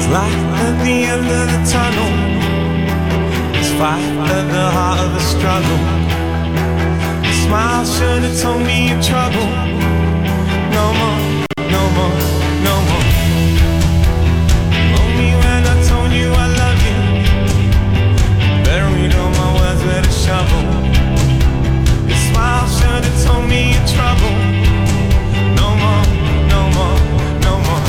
light at the end of the tunnel. There's fight at the heart of the struggle. A smile should have told me you're trouble. No more, no more, no more. Told me when I told you I love you. Buried all my words with a shovel. Your smile should have told me you're trouble. No more, no more, no more.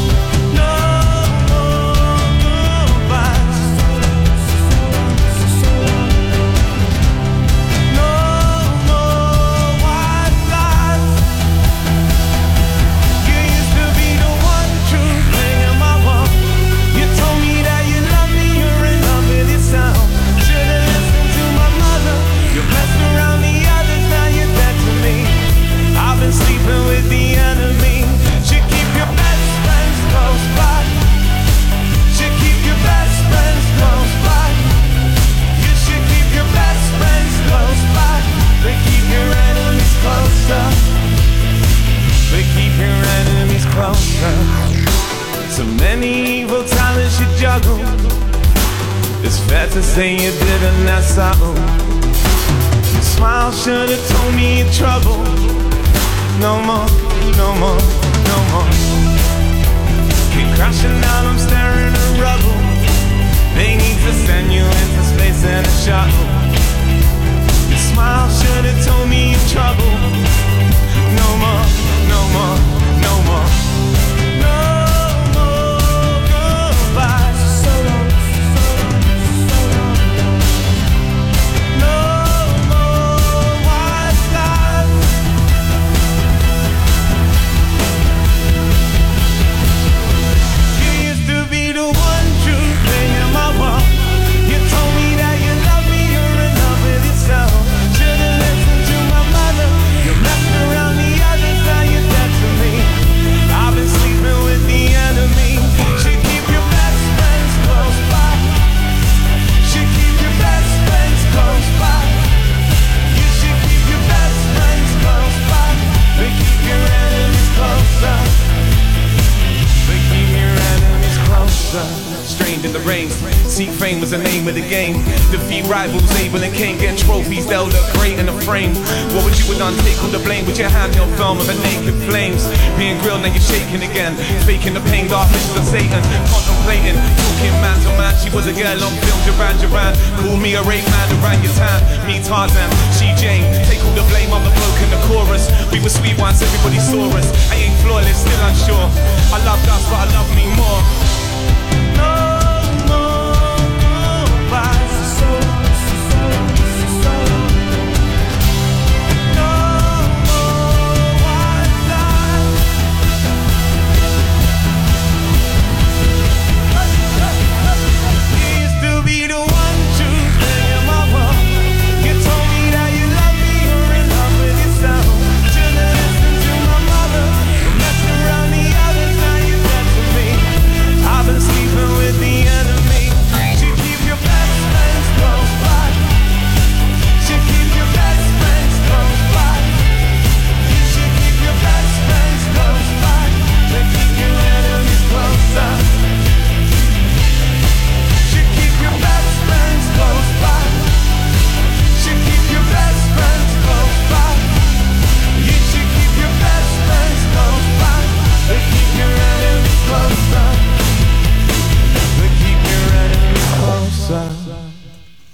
Sleeping with the enemy. Should keep your best friends close by. Should keep your best friends close by. You should keep your best friends close by. But keep your enemies closer. But keep your enemies closer. So many evil talents you juggle. It's fair to say you didn't that subtle. Your smile should have told me you're trouble. No more, no more, no more. Keep crashing down, I'm staring at rubble. They need to send you into space in a shuttle. Your smile should have told me you're trouble. No more, no more, no more. No more goodbye. So long, so long, so long. No more white lies. Be the one true thing in my world. You told me that you love me, you're in love with yourself. Should've listened to my mother. You messed around the others, now you're dead to me. I've been sleeping with the enemy. Should keep your best friends close by. Should keep your best friends close by. You should keep your best friends close by. But keep your enemies closer. But keep your enemies closer. Strained in the rain, seek fame was the name of the game. Defeat rivals, Abel and Cain, get trophies, they'll look great in the frame. What would you have done? Take all the blame with your handheld film of a naked flames. Being grilled, now you're shaking again. Faking the pain, dark visions of Satan. Contemplating, talking man to man. She was a girl on film, Duran. Call me a rape man, orangutan. Me Tarzan, she Jane. Take all the blame, I'm the bloke in the chorus. We were sweet once, everybody saw us. I ain't flawless, still unsure. I loved us, but I love me more.